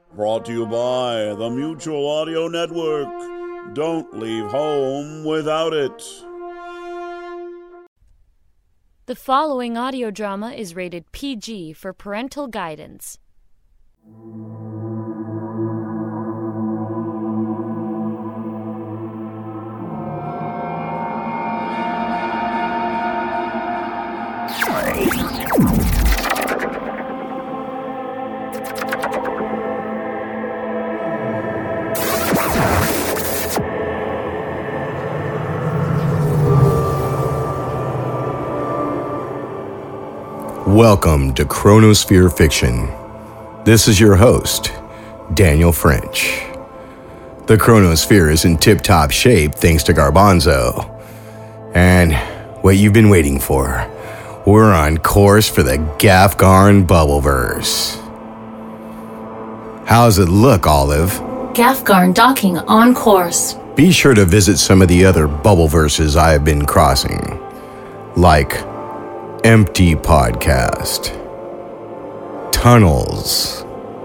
Brought to you by the Mutual Audio Network. Don't leave home without it. The following audio drama is rated PG for parental guidance. Welcome to Chronosphere Fiction. This is your host, Daniel French. The Chronosphere is in tip-top shape thanks to Garbanzo. And what you've been waiting for, we're on course for the Gafgarn Bubbleverse. How's it look, Olive? Gafgarn docking on course. Be sure to visit some of the other Bubbleverses I have been crossing, like Empty Podcast, Tunnels,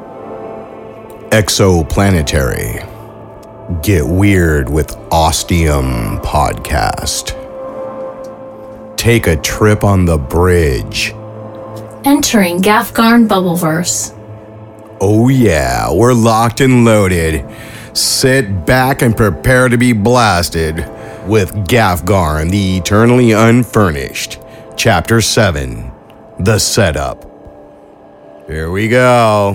Exoplanetary, Get Weird with Ostium Podcast, Take a Trip on the Bridge. Entering Gafgarn Bubbleverse. Oh yeah, we're locked and loaded. Sit back and prepare to be blasted with Gafgarn, the Eternally Unfurnished. Chapter 7, The Setup. Here we go.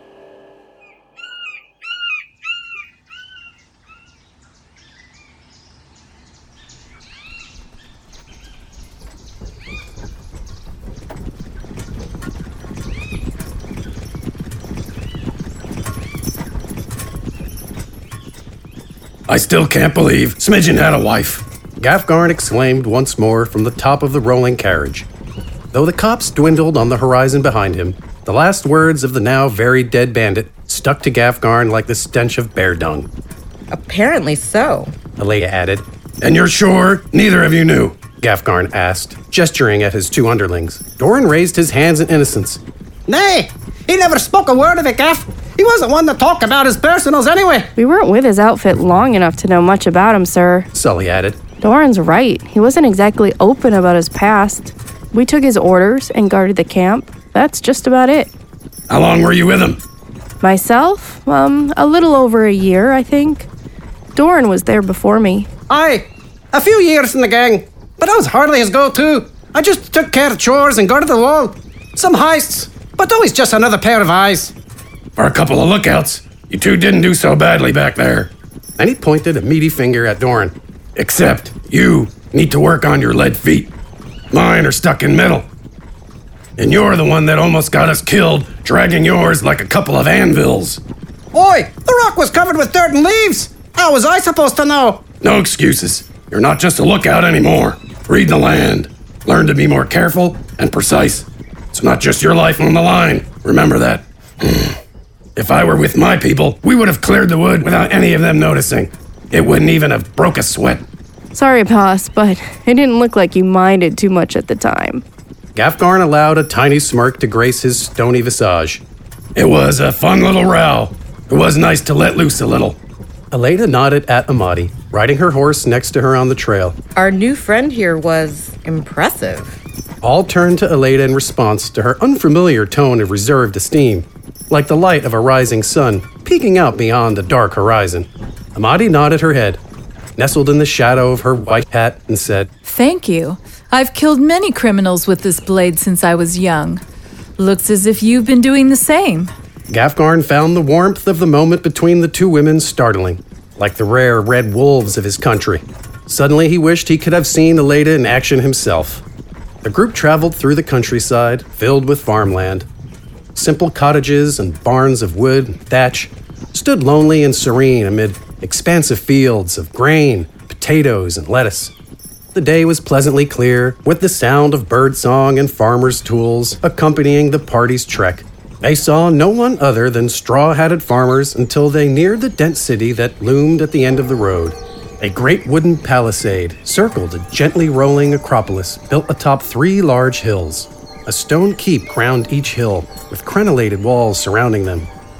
I still can't believe Smidgen had a wife, Gafgarn exclaimed once more from the top of the rolling carriage. Though the cops dwindled on the horizon behind him, the last words of the now very dead bandit stuck to Gafgarn like the stench of bear dung. Apparently so, Alea added. And you're sure neither of you knew? Gafgarn asked, gesturing at his two underlings. Doran raised his hands in innocence. Nay, he never spoke a word of it, Gaff. He wasn't one to talk about his personals anyway. We weren't with his outfit long enough to know much about him, sir. Sully added. Doran's right. He wasn't exactly open about his past. We took his orders and guarded the camp. That's just about it. How long were you with him? Myself? A little over a year, I think. Doran was there before me. Aye, a few years in the gang, but I was hardly his go-to. I just took care of chores and guarded the wall. Some heists, but always just another pair of eyes. For a couple of lookouts, you two didn't do so badly back there. And he pointed a meaty finger at Doran. Except you need to work on your lead feet. Mine are stuck in metal. And you're the one that almost got us killed, dragging yours like a couple of anvils. Oi, the rock was covered with dirt and leaves. How was I supposed to know? No excuses. You're not just a lookout anymore. Read the land. Learn to be more careful and precise. It's not just your life on the line. Remember that. If I were with my people, we would have cleared the wood without any of them noticing. It wouldn't even have broke a sweat. Sorry, boss, but it didn't look like you minded too much at the time. Gafgarn allowed a tiny smirk to grace his stony visage. It was a fun little row. It was nice to let loose a little. Aleda nodded at Amadi, riding her horse next to her on the trail. Our new friend here was impressive. All turned to Aleda in response to her unfamiliar tone of reserved esteem, like the light of a rising sun peeking out beyond a dark horizon. Amadi nodded her head, nestled in the shadow of her white hat, and said, Thank you. I've killed many criminals with this blade since I was young. Looks as if you've been doing the same. Gafgarn found the warmth of the moment between the two women startling, like the rare red wolves of his country. Suddenly he wished he could have seen Aleda in action himself. The group traveled through the countryside, filled with farmland. Simple cottages and barns of wood and thatch stood lonely and serene amid expansive fields of grain, potatoes, and lettuce. The day was pleasantly clear, with the sound of birdsong and farmers' tools accompanying the party's trek. They saw no one other than straw-hatted farmers until they neared the dense city that loomed at the end of the road. A great wooden palisade circled a gently rolling acropolis built atop 3 large hills. A stone keep crowned each hill, with crenellated walls surrounding them.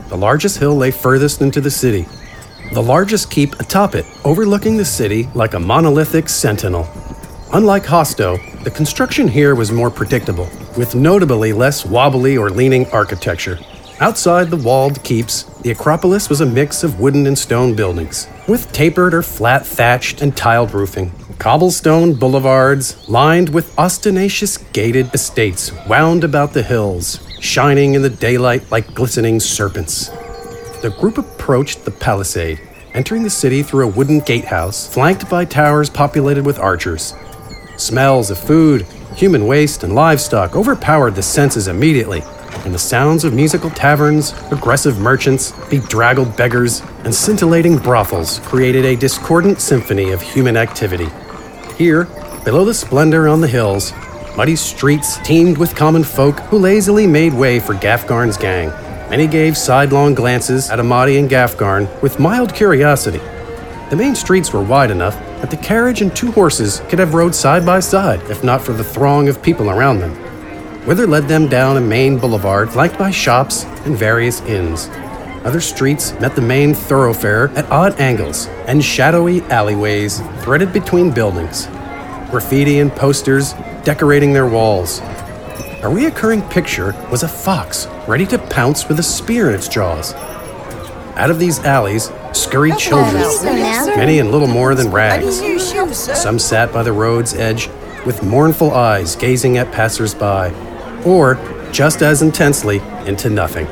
The largest hill lay furthest into the city. The largest keep atop it, overlooking the city like a monolithic sentinel. Unlike Hosto, the construction here was more predictable, with notably less wobbly or leaning architecture. Outside the walled keeps, the Acropolis was a mix of wooden and stone buildings, with tapered or flat thatched and tiled roofing. Cobblestone boulevards lined with ostentatious gated estates wound about the hills, shining in the daylight like glistening serpents. The group approached the palisade, entering the city through a wooden gatehouse flanked by towers populated with archers. Smells of food, human waste, and livestock overpowered the senses immediately, and the sounds of musical taverns, aggressive merchants, bedraggled beggars, and scintillating brothels created a discordant symphony of human activity. Here, below the splendor on the hills, muddy streets teemed with common folk who lazily made way for Gafgarn's gang. Many gave sidelong glances at Amadi and Gafgarn with mild curiosity. The main streets were wide enough that the carriage and 2 horses could have rode side by side if not for the throng of people around them. Wither led them down a main boulevard flanked by shops and various inns. Other streets met the main thoroughfare at odd angles and shadowy alleyways threaded between buildings. Graffiti and posters decorating their walls. A reoccurring picture was a fox ready to pounce with a spear in its jaws. Out of these alleys scurried children, many in little more than rags. Some sat by the road's edge with mournful eyes gazing at passers-by, or, just as intensely, into nothing.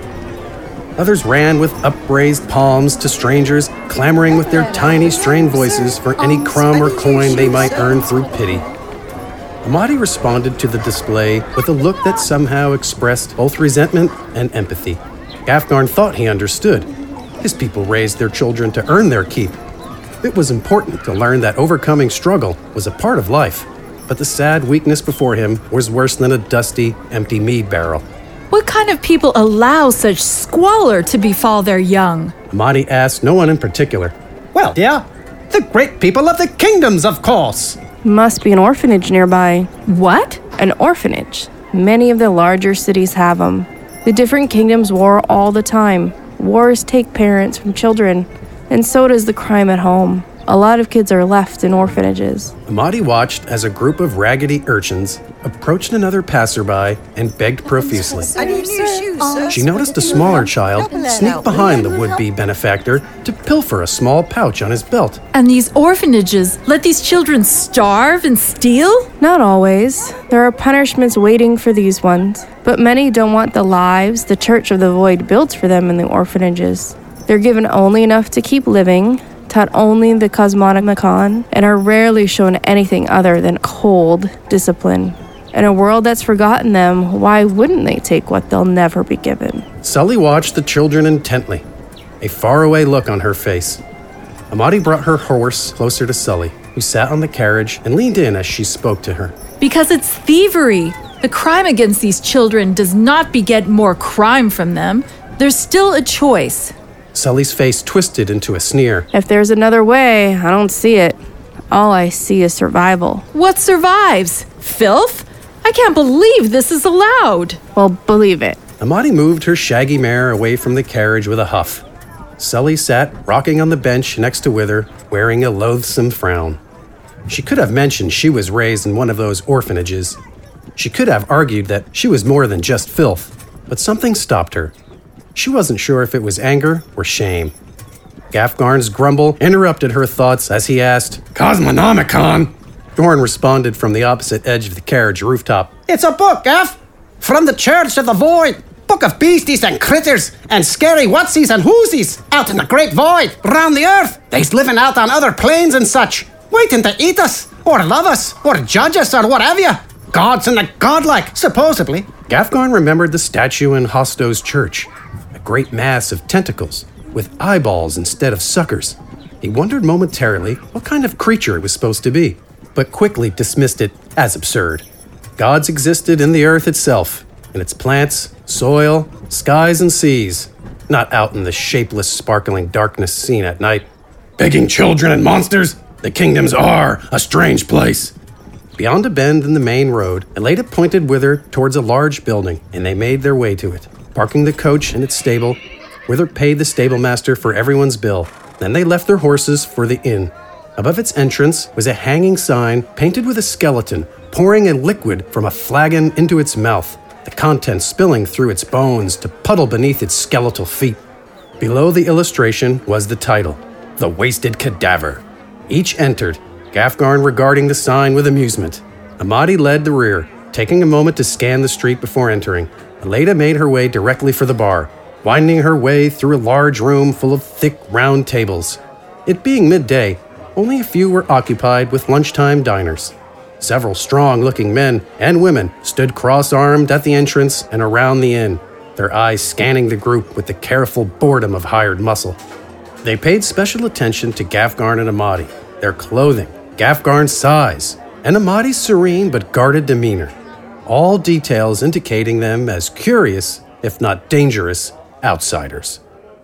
Others ran with upraised palms to strangers, clamoring with their tiny, strained voices for any crumb or coin they might earn through pity. Amadi responded to the display with a look that somehow expressed both resentment and empathy. Gafgarn thought he understood. His people raised their children to earn their keep. It was important to learn that overcoming struggle was a part of life, but the sad weakness before him was worse than a dusty, empty mead barrel. What kind of people allow such squalor to befall their young? Amadi asked no one in particular. Well, dear, the great people of the kingdoms, of course. Must be an orphanage nearby. What? An orphanage. Many of the larger cities have them. The different kingdoms war all the time. Wars take parents from children, and so does the crime at home. A lot of kids are left in orphanages. Amadi watched as a group of raggedy urchins approached another passerby and begged profusely. She noticed a smaller child sneak behind the would-be benefactor to pilfer a small pouch on his belt. And these orphanages let these children starve and steal? Not always. There are punishments waiting for these ones, but many don't want the lives the Church of the Void builds for them in the orphanages. They're given only enough to keep living, taught only the Cosmonomicon, and are rarely shown anything other than cold discipline. In a world that's forgotten them, why wouldn't they take what they'll never be given? Sully watched the children intently, a faraway look on her face. Amadi brought her horse closer to Sully, who sat on the carriage and leaned in as she spoke to her. Because it's thievery. The crime against these children does not beget more crime from them. There's still a choice. Sully's face twisted into a sneer. If there's another way, I don't see it. All I see is survival. What survives? Filth? I can't believe this is allowed. Well, believe it. Amadi moved her shaggy mare away from the carriage with a huff. Sully sat rocking on the bench next to Wither, wearing a loathsome frown. She could have mentioned she was raised in one of those orphanages. She could have argued that she was more than just filth, but something stopped her. She wasn't sure if it was anger or shame. Gafgarn's grumble interrupted her thoughts as he asked, "Cosmonomicon?" Dorn responded from the opposite edge of the carriage rooftop. It's a book, Gaff. From the Church of the Void. Book of beasties and critters and scary whatsies and whoosies out in the great void, round the earth. They's living out on other planes and such, waiting to eat us, or love us, or judge us, or whatever you. Gods and the godlike, supposedly. Gafgarn remembered the statue in Hosto's church, a great mass of tentacles with eyeballs instead of suckers. He wondered momentarily what kind of creature it was supposed to be, but quickly dismissed it as absurd. Gods existed in the earth itself, in its plants, soil, skies, and seas, not out in the shapeless, sparkling darkness seen at night. Begging children and monsters, the kingdoms are a strange place. Beyond a bend in the main road, Eleda pointed Wither towards a large building, and they made their way to it. Parking the coach in its stable, Wither paid the stablemaster for everyone's bill. Then they left their horses for the inn. Above its entrance was a hanging sign painted with a skeleton pouring a liquid from a flagon into its mouth, the contents spilling through its bones to puddle beneath its skeletal feet. Below the illustration was the title, The Wasted Cadaver. Each entered, Gafgarn regarding the sign with amusement. Amadi led the rear, taking a moment to scan the street before entering. Aleida made her way directly for the bar, winding her way through a large room full of thick, round tables. It being midday, only a few were occupied with lunchtime diners. Several strong-looking men and women stood cross-armed at the entrance and around the inn, their eyes scanning the group with the careful boredom of hired muscle. They paid special attention to Gafgarn and Amadi, their clothing, Gafgarn's size, and Amadi's serene but guarded demeanor, all details indicating them as curious, if not dangerous, outsiders.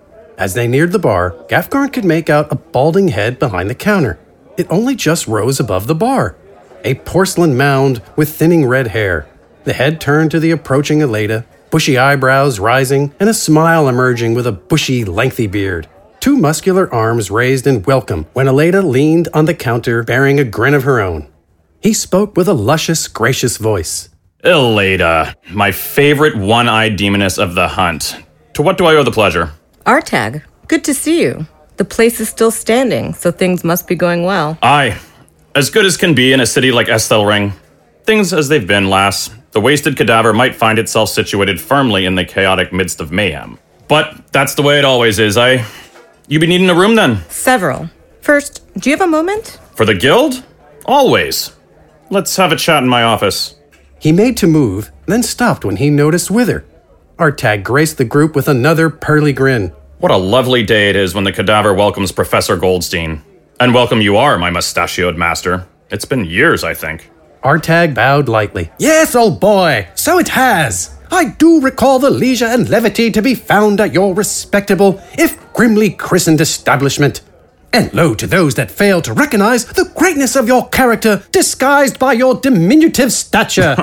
As they neared the bar, Gafgarn could make out a balding head behind the counter. It only just rose above the bar, a porcelain mound with thinning red hair. The head turned to the approaching Aleida, bushy eyebrows rising and a smile emerging with a bushy, lengthy beard. Two muscular arms raised in welcome when Aleida leaned on the counter bearing a grin of her own. He spoke with a luscious, gracious voice. Aleida, my favorite one-eyed demoness of the hunt. To what do I owe the pleasure? Artag, good to see you. The place is still standing, so things must be going well. Aye. As good as can be in a city like Estelring. Things as they've been, lass. The Wasted Cadaver might find itself situated firmly in the chaotic midst of mayhem. But that's the way it always is, You be needing a room, then? Several. First, do you have a moment? For the guild? Always. Let's have a chat in my office. He made to move, then stopped when he noticed Wither. Artag graced the group with another pearly grin. What a lovely day it is when the cadaver welcomes Professor Goldstein. And welcome you are, my mustachioed master. It's been years, I think. Artag bowed lightly. Yes, old boy, so it has. I do recall the leisure and levity to be found at your respectable, if grimly christened establishment. And lo to those that fail to recognize the greatness of your character disguised by your diminutive stature.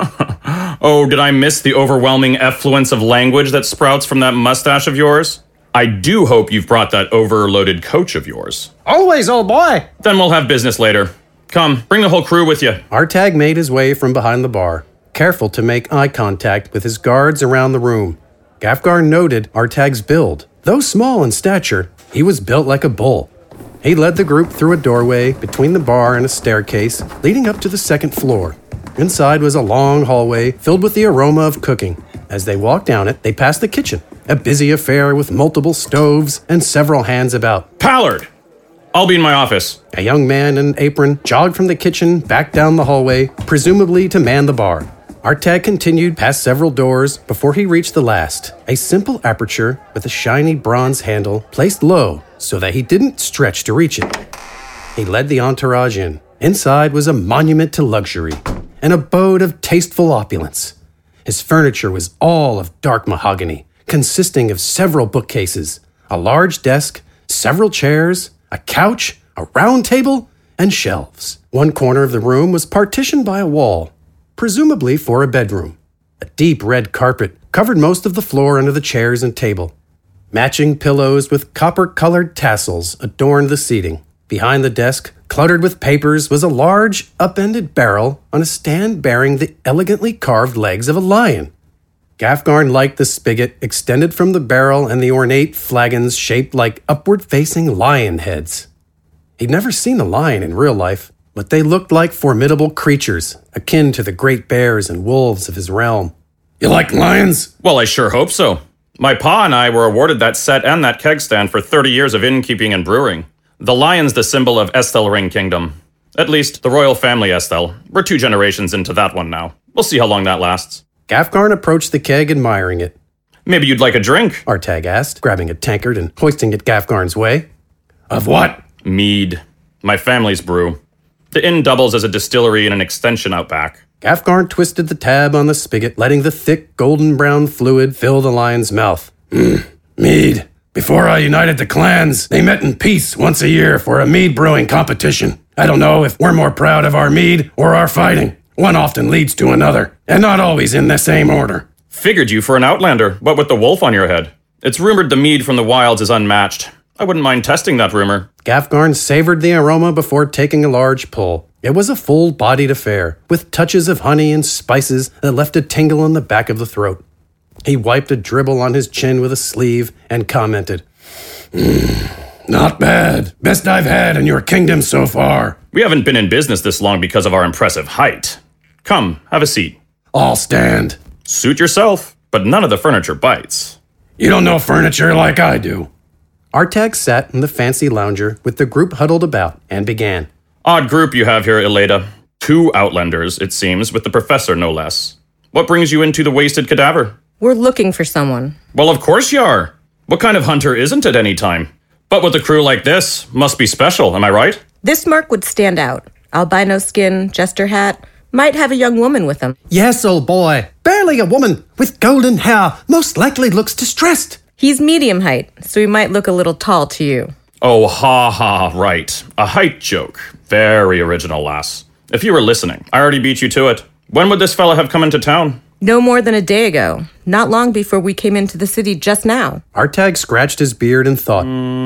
Oh, did I miss the overwhelming effluence of language that sprouts from that mustache of yours? I do hope you've brought that overloaded coach of yours. Always, old boy. Then we'll have business later. Come, bring the whole crew with you. Artag made his way from behind the bar, careful to make eye contact with his guards around the room. Gafgarn noted Artag's build. Though small in stature, he was built like a bull. He led the group through a doorway between the bar and a staircase leading up to the second floor. Inside was a long hallway filled with the aroma of cooking. As they walked down it, they passed the kitchen, a busy affair with multiple stoves and several hands about. Pallard! I'll be in my office. A young man in an apron jogged from the kitchen back down the hallway, presumably to man the bar. Artag continued past several doors before he reached the last, a simple aperture with a shiny bronze handle placed low so that he didn't stretch to reach it. He led the entourage in. Inside was a monument to luxury, an abode of tasteful opulence. His furniture was all of dark mahogany, consisting of several bookcases, a large desk, several chairs, a couch, a round table, and shelves. One corner of the room was partitioned by a wall, presumably for a bedroom. A deep red carpet covered most of the floor under the chairs and table. Matching pillows with copper-colored tassels adorned the seating. Behind the desk, cluttered with papers, was a large, upended barrel on a stand bearing the elegantly carved legs of a lion. Gafgarn liked the spigot extended from the barrel and the ornate flagons shaped like upward-facing lion heads. He'd never seen a lion in real life, but they looked like formidable creatures, akin to the great bears and wolves of his realm. You like lions? Well, I sure hope so. My pa and I were awarded that set and that keg stand for 30 years of innkeeping and brewing. The lion's the symbol of Estelring Kingdom. At least, the royal family Estel. We're 2 generations into that one now. We'll see how long that lasts. Gafgarn approached the keg, admiring it. Maybe you'd like a drink? Artag asked, grabbing a tankard and hoisting it Gafgarn's way. Of what? Mead. My family's brew. The inn doubles as a distillery and an extension out back. Gafgarn twisted the tab on the spigot, letting the thick, golden-brown fluid fill the lion's mouth. Mead. Before I united the clans, they met in peace once a year for a mead brewing competition. I don't know if we're more proud of our mead or our fighting. One often leads to another, and not always in the same order. Figured you for an outlander, what with the wolf on your head. It's rumored the mead from the wilds is unmatched. I wouldn't mind testing that rumor. Gafgarn savored the aroma before taking a large pull. It was a full-bodied affair, with touches of honey and spices that left a tingle in the back of the throat. He wiped a dribble on his chin with a sleeve and commented, "Not bad. Best I've had in your kingdom so far." We haven't been in business this long because of our impressive height. Come, have a seat. "I'll stand." Suit yourself, but none of the furniture bites. "You don't know furniture like I do." Artag sat in the fancy lounger with the group huddled about and began. Odd group you have here, Eleda. 2 outlanders, it seems, with the professor no less. What brings you into the wasted cadaver? We're looking for someone. Well, of course you are. What kind of hunter isn't at any time? But with a crew like this, must be special, am I right? This mark would stand out. Albino skin, jester hat, might have a young woman with him. Yes, old boy. Barely a woman, with golden hair, most likely looks distressed. He's medium height, so he might look a little tall to you. Oh, ha, right. A height joke. Very original, lass. If you were listening, I already beat you to it. When would this fella have come into town? No more than a day ago. Not long before we came into the city just now. Artag scratched his beard and thought.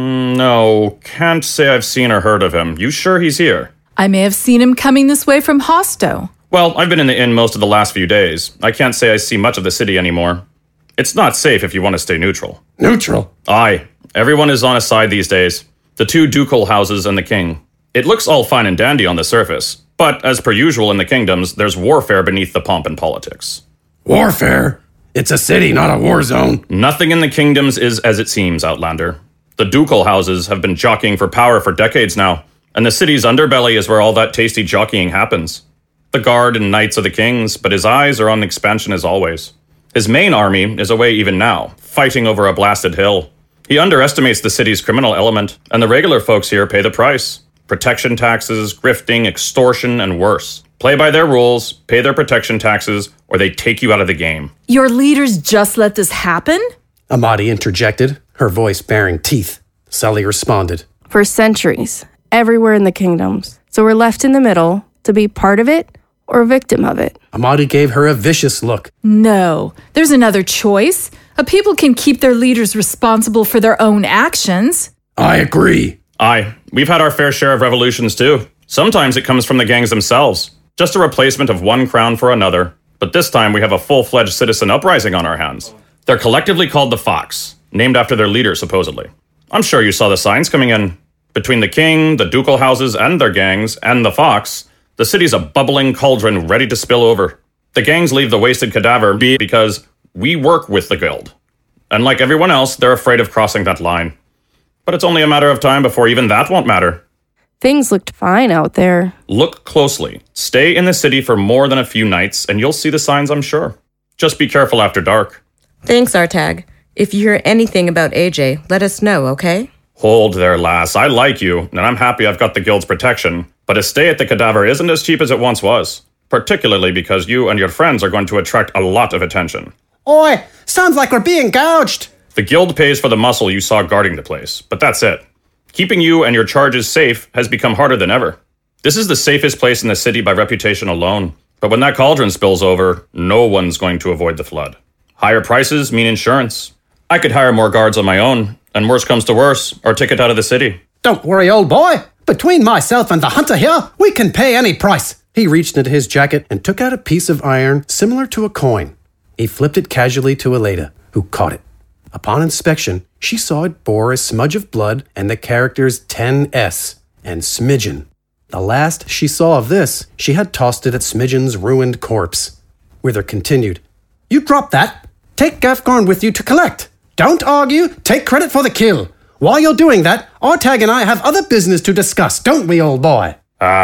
No, can't say I've seen or heard of him. You sure he's here? I may have seen him coming this way from Hosto. Well, I've been in the inn most of the last few days. I can't say I see much of the city anymore. It's not safe if you want to stay neutral. Neutral? Aye. Everyone is on a side these days. The 2 ducal houses and the king. It looks all fine and dandy on the surface, but as per usual in the kingdoms, there's warfare beneath the pomp and politics. Warfare? It's a city, not a war zone. Nothing in the kingdoms is as it seems, Outlander. The ducal houses have been jockeying for power for decades now, and the city's underbelly is where all that tasty jockeying happens. The guard and knights are the king's, but his eyes are on expansion as always. His main army is away even now, fighting over a blasted hill. He underestimates the city's criminal element, and the regular folks here pay the price. Protection taxes, grifting, extortion, and worse. Play by their rules, pay their protection taxes, or they take you out of the game. Your leaders just let this happen? Amadi interjected, her voice baring teeth. Sully responded. For centuries, everywhere in the kingdoms. So we're left in the middle to be part of it or a victim of it. Amadi gave her a vicious look. No, there's another choice. A people can keep their leaders responsible for their own actions. I agree. Aye, we've had our fair share of revolutions too. Sometimes it comes from the gangs themselves. Just a replacement of one crown for another. But this time we have a full-fledged citizen uprising on our hands. They're collectively called the Fox, named after their leader supposedly. I'm sure you saw the signs coming in. Between the king, the ducal houses and their gangs, and the Fox, the city's a bubbling cauldron ready to spill over. The gangs leave the wasted cadaver be because we work with the guild. And like everyone else, they're afraid of crossing that line. But it's only a matter of time before even that won't matter. Things looked fine out there. Look closely. Stay in the city for more than a few nights, and you'll see the signs, I'm sure. Just be careful after dark. Thanks, Artag. If you hear anything about AJ, let us know, okay? Hold there, lass. I like you, and I'm happy I've got the guild's protection. But a stay at the cadaver isn't as cheap as it once was. Particularly because you and your friends are going to attract a lot of attention. Oi, sounds like we're being gouged. The guild pays for the muscle you saw guarding the place, but that's it. Keeping you and your charges safe has become harder than ever. This is the safest place in the city by reputation alone. But when that cauldron spills over, no one's going to avoid the flood. Higher prices mean insurance. I could hire more guards on my own, and worse comes to worse, our ticket out of the city. Don't worry, old boy. Between myself and the hunter here, we can pay any price. He reached into his jacket and took out a piece of iron similar to a coin. He flipped it casually to Eleda, who caught it. Upon inspection, she saw it bore a smudge of blood and the characters 10S and Smidgen. The last she saw of this, she had tossed it at Smidgen's ruined corpse. Wither continued. You drop that. Take Gafgarn with you to collect. Don't argue. Take credit for the kill. While you're doing that, Artag and I have other business to discuss, don't we, old boy?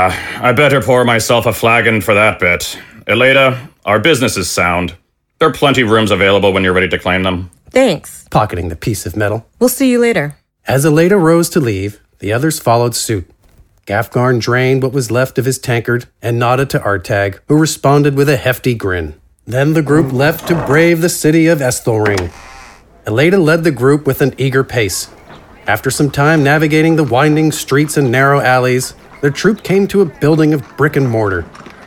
I better pour myself a flagon for that bit. Eleda, our business is sound. There are plenty of rooms available when you're ready to claim them. Thanks. Pocketing the piece of metal. We'll see you later. As Eleda rose to leave, the others followed suit. Gafgarn drained what was left of his tankard and nodded to Artag, who responded with a hefty grin. Then the group left to brave the city of Estelring. Eleda led the group with an eager pace. After some time navigating the winding streets and narrow alleys, their troop came to a building of brick and mortar.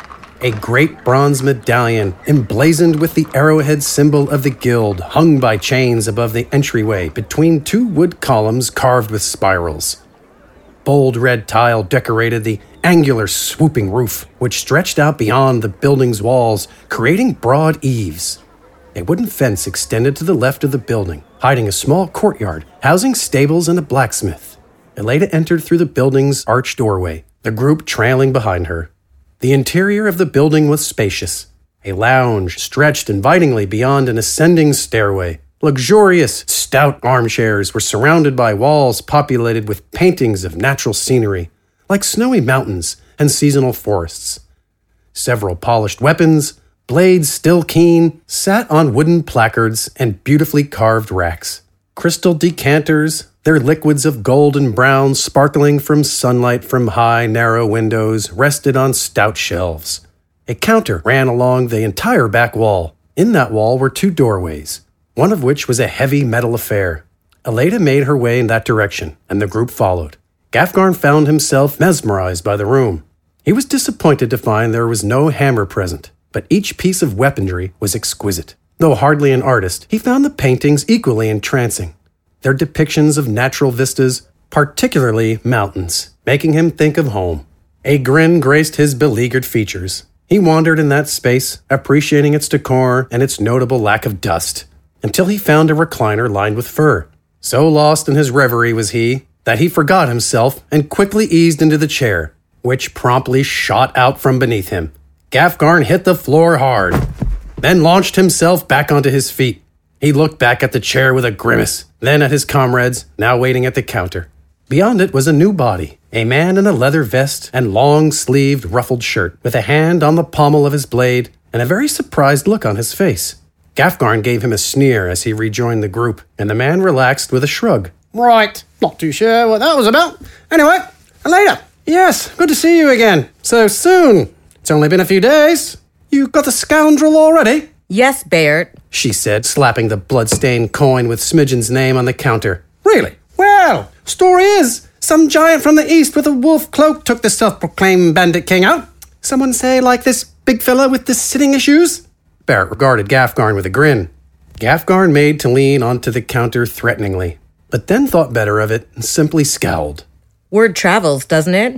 A great bronze medallion, emblazoned with the arrowhead symbol of the guild, hung by chains above the entryway between two wood columns carved with spirals. Bold red tile decorated the angular swooping roof, which stretched out beyond the building's walls, creating broad eaves. A wooden fence extended to the left of the building, hiding a small courtyard, housing stables and a blacksmith. Eleda entered through the building's arched doorway, the group trailing behind her. The interior of the building was spacious. A lounge stretched invitingly beyond an ascending stairway. Luxurious, stout armchairs were surrounded by walls populated with paintings of natural scenery, like snowy mountains and seasonal forests. Several polished weapons, blades still keen, sat on wooden placards and beautifully carved racks. Crystal decanters, their liquids of gold and brown sparkling from sunlight from high, narrow windows, rested on stout shelves. A counter ran along the entire back wall. In that wall were two doorways, one of which was a heavy metal affair. Eleda made her way in that direction, and the group followed. Gafgarn found himself mesmerized by the room. He was disappointed to find there was no hammer present, but each piece of weaponry was exquisite. Though hardly an artist, he found the paintings equally entrancing. Their depictions of natural vistas, particularly mountains, making him think of home. A grin graced his beleaguered features. He wandered in that space, appreciating its decor and its notable lack of dust, until he found a recliner lined with fur. So lost in his reverie was he, that he forgot himself and quickly eased into the chair, which promptly shot out from beneath him. Gafgarn hit the floor hard, then launched himself back onto his feet. He looked back at the chair with a grimace, then at his comrades, now waiting at the counter. Beyond it was a new body, a man in a leather vest and long-sleeved ruffled shirt, with a hand on the pommel of his blade and a very surprised look on his face. Gafgarn gave him a sneer as he rejoined the group, and the man relaxed with a shrug. Right, not too sure what that was about. Anyway, Eleda. Yes, good to see you again. So soon. It's only been a few days. You got the scoundrel already? Yes, Bayard, she said, slapping the blood-stained coin with Smidgen's name on the counter. Really? Well, story is, some giant from the east with a wolf cloak took the self-proclaimed bandit king out. Someone say like this big fella with the sitting issues? Barrett regarded Gafgarn with a grin. Gafgarn made to lean onto the counter threateningly, but then thought better of it and simply scowled. Word travels, doesn't it?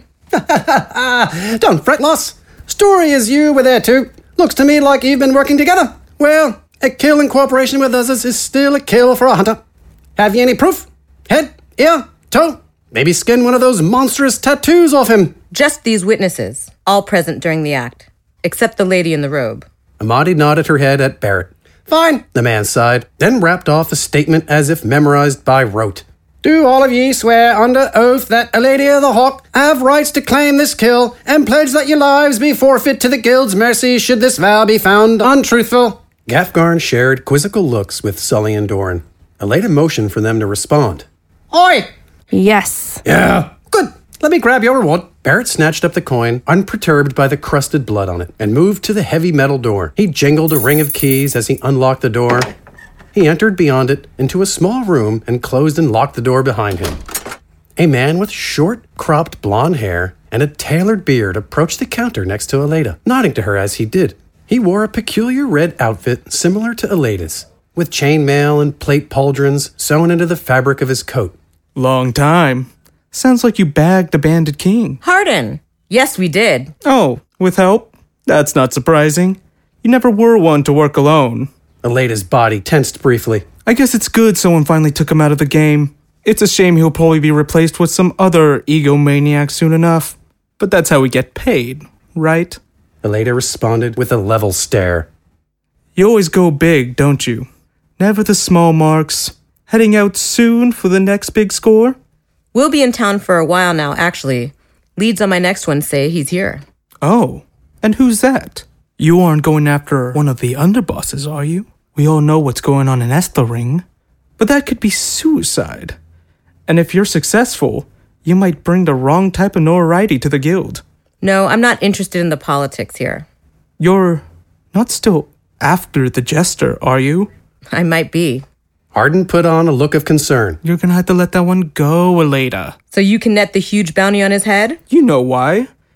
Don't fret, Loss. Story is you were there too. Looks to me like you've been working together. Well, a kill in cooperation with others is still a kill for a hunter. Have you any proof? Head, ear, toe? Maybe skin one of those monstrous tattoos off him. Just these witnesses, all present during the act, except the lady in the robe. Amadi nodded her head at Barrett. Fine, the man sighed, then rapped off a statement as if memorized by rote. Do all of ye swear under oath that Eladia the Hawk have rights to claim this kill, and pledge that your lives be forfeit to the guild's mercy should this vow be found untruthful? Gafgarn shared quizzical looks with Sully and Doran. Eleda motioned for them to respond. Oi! Yes. Yeah. Good. Let me grab your reward. Barrett snatched up the coin, unperturbed by the crusted blood on it, and moved to the heavy metal door. He jingled a ring of keys as he unlocked the door. He entered beyond it into a small room and closed and locked the door behind him. A man with short, cropped blonde hair and a tailored beard approached the counter next to Eleda, nodding to her as he did. He wore a peculiar red outfit similar to Eleda's, with chainmail and plate pauldrons sewn into the fabric of his coat. Long time. Sounds like you bagged the bandit king. Hardin. Yes, we did. Oh, with help? That's not surprising. You never were one to work alone. Eleda's body tensed briefly. I guess it's good someone finally took him out of the game. It's a shame he'll probably be replaced with some other egomaniac soon enough. But that's how we get paid, right? Eleda responded with a level stare. You always go big, don't you? Never the small marks. Heading out soon for the next big score? We'll be in town for a while now, actually. Leads on my next one say he's here. Oh, and who's that? You aren't going after one of the underbosses, are you? We all know what's going on in Estelring. But that could be suicide. And if you're successful, you might bring the wrong type of notoriety to the guild. No, I'm not interested in the politics here. You're not still after the jester, are you? I might be. Hardin put on a look of concern. You're gonna have to let that one go, Eleda. So you can net the huge bounty on his head? You know why.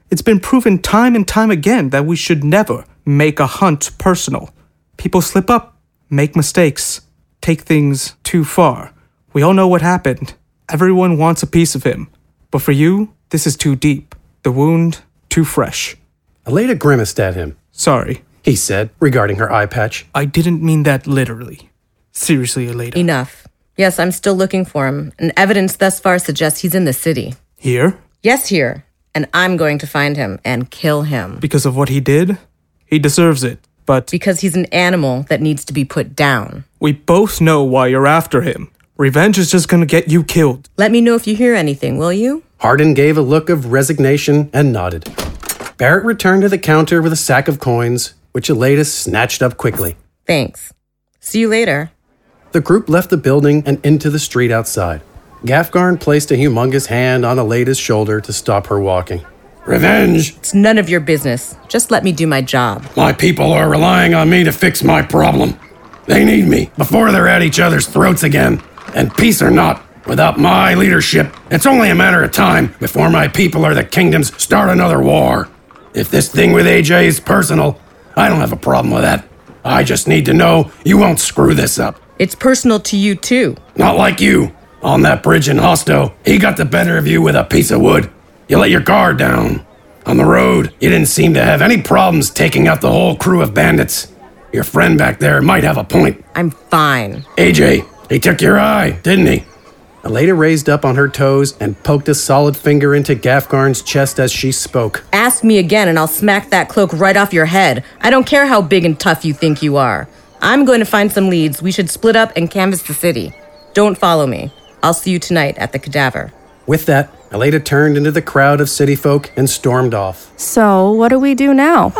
It's been proven time and time again that we should never make a hunt personal. People slip up, make mistakes, take things too far. We all know what happened. Everyone wants a piece of him. But for you, this is too deep. The wound, too fresh. Aleda grimaced at him. Sorry, he said, regarding her eye patch. I didn't mean that literally. Seriously, Aleda. Enough. Yes, I'm still looking for him, and evidence thus far suggests he's in the city. Here? Yes, here. And I'm going to find him and kill him. Because of what he did? He deserves it, but... Because he's an animal that needs to be put down. We both know why you're after him. Revenge is just gonna get you killed. Let me know if you hear anything, will you? Hardin gave a look of resignation and nodded. Barrett returned to the counter with a sack of coins, which Aleda snatched up quickly. Thanks. See you later. The group left the building and into the street outside. Gafgarn placed a humongous hand on Aleda's shoulder to stop her walking. Revenge? It's none of your business. Just let me do my job. My people are relying on me to fix my problem. They need me before they're at each other's throats again. And peace or not, without my leadership, it's only a matter of time before my people or the kingdoms start another war. If this thing with AJ is personal, I don't have a problem with that. I just need to know you won't screw this up. It's personal to you, too. Not like you. On that bridge in Hosto, he got the better of you with a piece of wood. You let your guard down. On the road, you didn't seem to have any problems taking out the whole crew of bandits. Your friend back there might have a point. I'm fine. AJ, he took your eye, didn't he? Aleda raised up on her toes and poked a solid finger into Gafgarn's chest as she spoke. Ask me again and I'll smack that cloak right off your head. I don't care how big and tough you think you are. I'm going to find some leads. We should split up and canvass the city. Don't follow me. I'll see you tonight at the cadaver. With that, Aleda turned into the crowd of city folk and stormed off. So, what do we do now?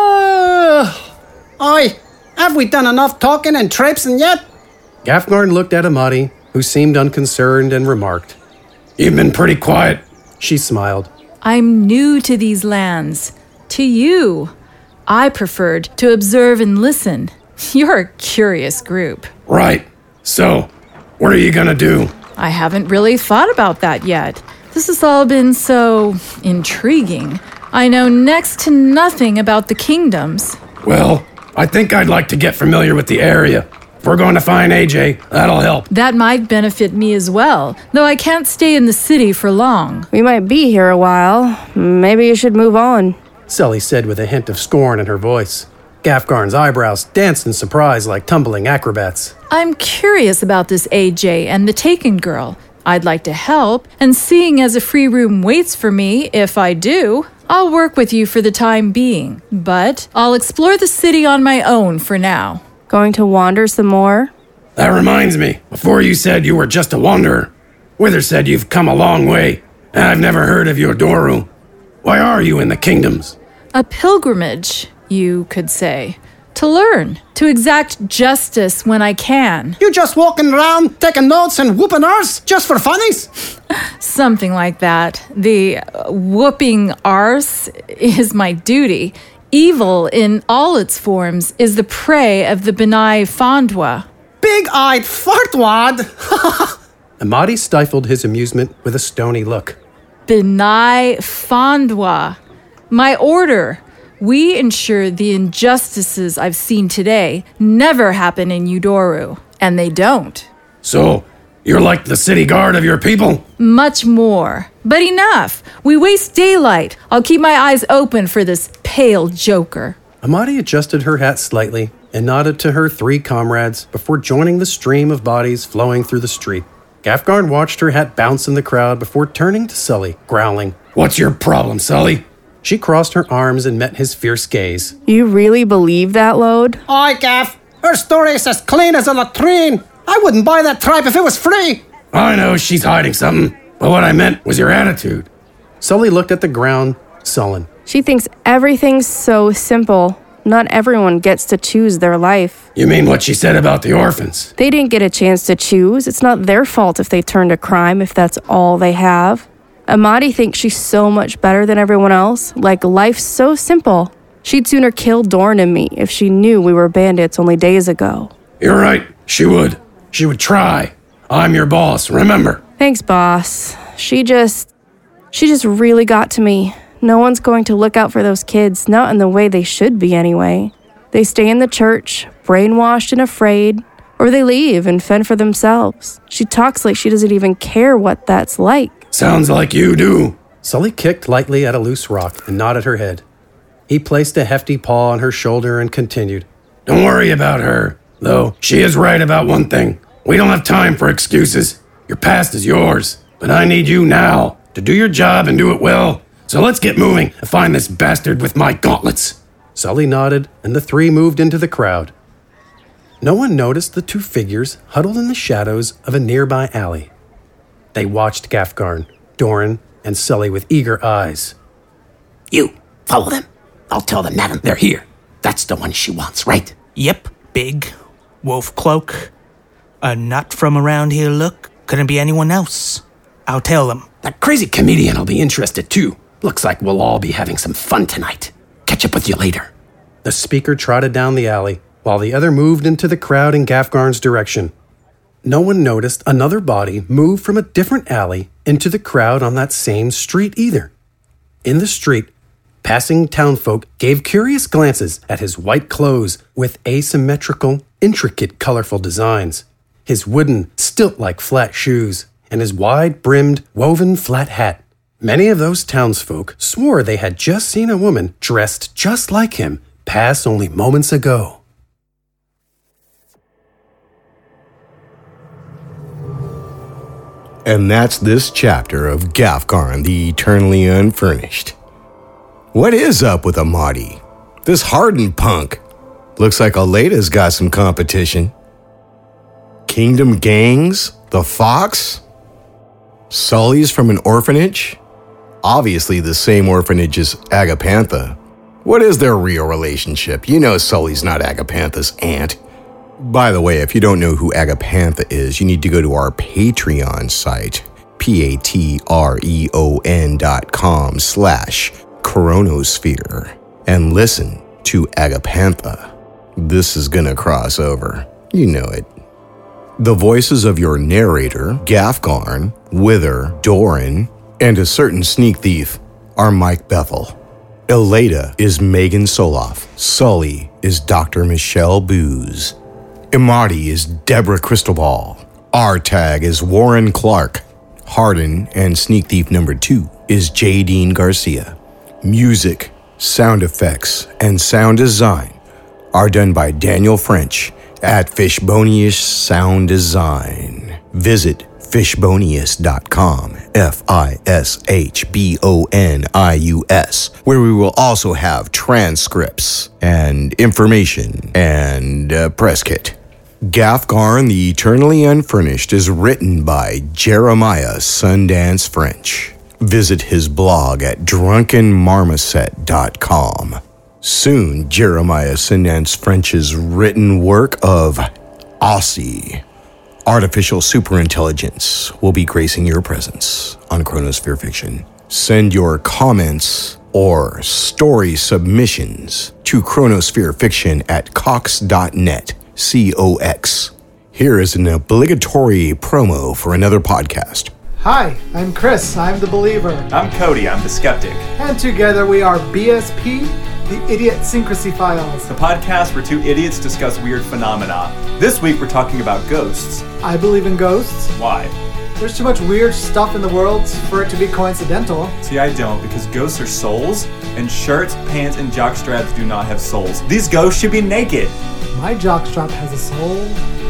Oi, have we done enough talking and traipsing yet? Gafgarn looked at Amadi, who seemed unconcerned, and remarked. You've been pretty quiet. She smiled. I'm new to these lands. To you. I preferred to observe and listen. You're a curious group. Right. So, what are you gonna do? I haven't really thought about that yet. This has all been so intriguing. I know next to nothing about the kingdoms. Well, I think I'd like to get familiar with the area. If we're going to find AJ, that'll help. That might benefit me as well, though I can't stay in the city for long. We might be here a while. Maybe you should move on, Sully said with a hint of scorn in her voice. Gafgarn's eyebrows danced in surprise like tumbling acrobats. I'm curious about this AJ and the Taken girl. I'd like to help, and seeing as a free room waits for me, if I do, I'll work with you for the time being. But I'll explore the city on my own for now. Going to wander some more? That reminds me, before you said you were just a wanderer, Wither said you've come a long way, and I've never heard of your Doru. Why are you in the kingdoms? A pilgrimage, you could say. To learn, to exact justice when I can. You just walking around, taking notes and whooping ours just for funnies? Something like that. The whooping arse is my duty. Evil in all its forms is the prey of the Benai Fandwa. Big-eyed fartwad! Amadi stifled his amusement with a stony look. Benai Fandwa. My order. We ensure the injustices I've seen today never happen in Yudoru, and they don't. So, you're like the city guard of your people? Much more. But enough. We waste daylight. I'll keep my eyes open for this pale joker. Amadi adjusted her hat slightly and nodded to her three comrades before joining the stream of bodies flowing through the street. Gafgarn watched her hat bounce in the crowd before turning to Sully, growling. What's your problem, Sully? She crossed her arms and met his fierce gaze. You really believe that, Lode? Oi, Gaff. Her story's as clean as a latrine. I wouldn't buy that tripe if it was free. I know she's hiding something, but what I meant was your attitude. Sully looked at the ground, sullen. She thinks everything's so simple. Not everyone gets to choose their life. You mean what she said about the orphans? They didn't get a chance to choose. It's not their fault if they turn to crime if that's all they have. Amadi thinks she's so much better than everyone else. Like, life's so simple. She'd sooner kill Dorn and me if she knew we were bandits only days ago. You're right. She would. She would try. I'm your boss, remember? Thanks, boss. She just really got to me. No one's going to look out for those kids, not in the way they should be anyway. They stay in the church, brainwashed and afraid, or they leave and fend for themselves. She talks like she doesn't even care what that's like. Sounds like you do. Sully kicked lightly at a loose rock and nodded her head. He placed a hefty paw on her shoulder and continued. Don't worry about her, though she is right about one thing. We don't have time for excuses. Your past is yours, but I need you now to do your job and do it well. So let's get moving and find this bastard with my gauntlets. Sully nodded, and the three moved into the crowd. No one noticed the two figures huddled in the shadows of a nearby alley. They watched Gafgarn, Doran, and Sully with eager eyes. You, follow them. I'll tell them Madam they're here. That's the one she wants, right? Yep, big, wolf cloak. A nut from around here look. Couldn't be anyone else. I'll tell them. That crazy comedian will be interested too. Looks like we'll all be having some fun tonight. Catch up with you later. The speaker trotted down the alley, while the other moved into the crowd in Gafgarn's direction. No one noticed another body move from a different alley into the crowd on that same street either. In the street, passing townfolk gave curious glances at his white clothes with asymmetrical, intricate, colorful designs, his wooden, stilt-like flat shoes, and his wide-brimmed, woven flat hat. Many of those townsfolk swore they had just seen a woman dressed just like him pass only moments ago. And that's this chapter of Gafgarn, the Eternally Unfurnished. What is up with Amadi? This hardened punk. Looks like Aleda's got some competition. Kingdom gangs? The Fox? Sully's from an orphanage? Obviously the same orphanage as Agapantha. What is their real relationship? You know Sully's not Agapantha's aunt. By the way, if you don't know who Agapantha is, you need to go to our Patreon site, patreon.com/Chronosphere, and listen to Agapantha. This is gonna cross over. You know it. The voices of your narrator, Gafgarn, Wither, Doran, and a certain sneak thief are Mike Bethel. Aleda is Megan Soloff. Sully is Dr. Michelle Booz. Imadi is Deborah Cristobal. Our tag is Warren Clark. Harden and Sneak Thief number 2 is J. Dean Garcia. Music, sound effects, and sound design are done by Daniel French at Fishbonius Sound Design. Visit fishbonius.com, FISHBONIUS, where we will also have transcripts and information and a press kit. Gafgarn, the Eternally Unfurnished is written by Jeremiah Sundance French. Visit his blog at drunkenmarmoset.com. Soon, Jeremiah Sundance French's written work of Aussie, Artificial Superintelligence, will be gracing your presence on Chronosphere Fiction. Send your comments or story submissions to chronospherefiction at cox.net, COX. Here is an obligatory promo for another podcast. Hi, I'm Chris. I'm the believer. I'm Cody. I'm the skeptic. And together we are BSP, the Idiosyncrasy Files. The podcast where two idiots discuss weird phenomena. This week we're talking about ghosts. I believe in ghosts. Why? There's too much weird stuff in the world for it to be coincidental. See, I don't, because ghosts are souls, and shirts, pants, and jockstraps do not have souls. These ghosts should be naked. My jockstrap has a soul.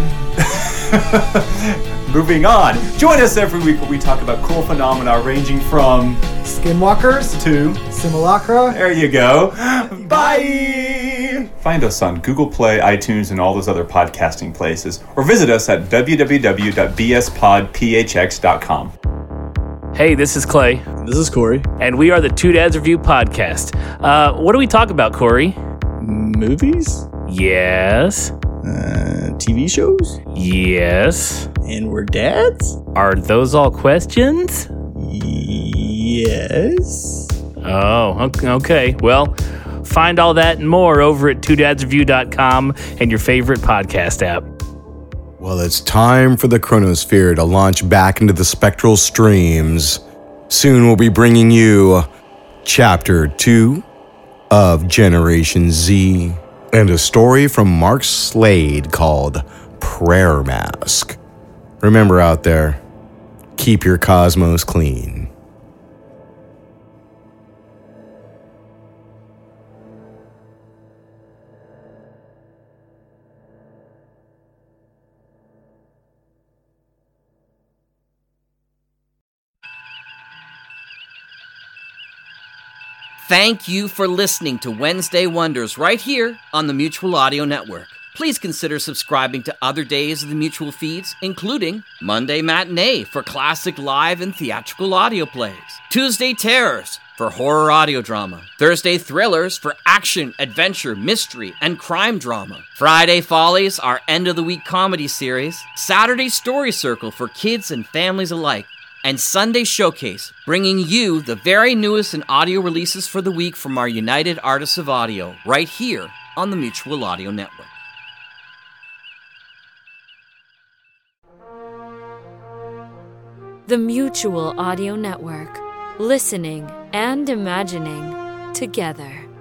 Moving on. Join us every week where we talk about cool phenomena ranging from skinwalkers to simulacra. There you go. Bye! Find us on Google Play, iTunes, and all those other podcasting places, or visit us at www.bspodphx.com. Hey, this is Clay. This is Corey. And we are the Two Dads Review Podcast. What do we talk about, Corey? Movies? Yes. TV shows? Yes. And we're dads? Are those all questions? Yes. Oh, okay. Well, find all that and more over at twodadsreview.com and your favorite podcast app. Well, it's time for the Chronosphere to launch back into the spectral streams. Soon we'll be bringing you Chapter 2 of Generation Z, and a story from Mark Slade called Prayer Mask. Remember out there, keep your cosmos clean. Thank you for listening to Wednesday Wonders right here on the Mutual Audio Network. Please consider subscribing to other days of the Mutual feeds, including Monday Matinee for classic live and theatrical audio plays, Tuesday Terrors for horror audio drama, Thursday Thrillers for action, adventure, mystery, and crime drama, Friday Follies, our end-of-the-week comedy series, Saturday Story Circle for kids and families alike, and Sunday Showcase, bringing you the very newest in audio releases for the week from our United Artists of Audio, right here on the Mutual Audio Network. The Mutual Audio Network. Listening and imagining together.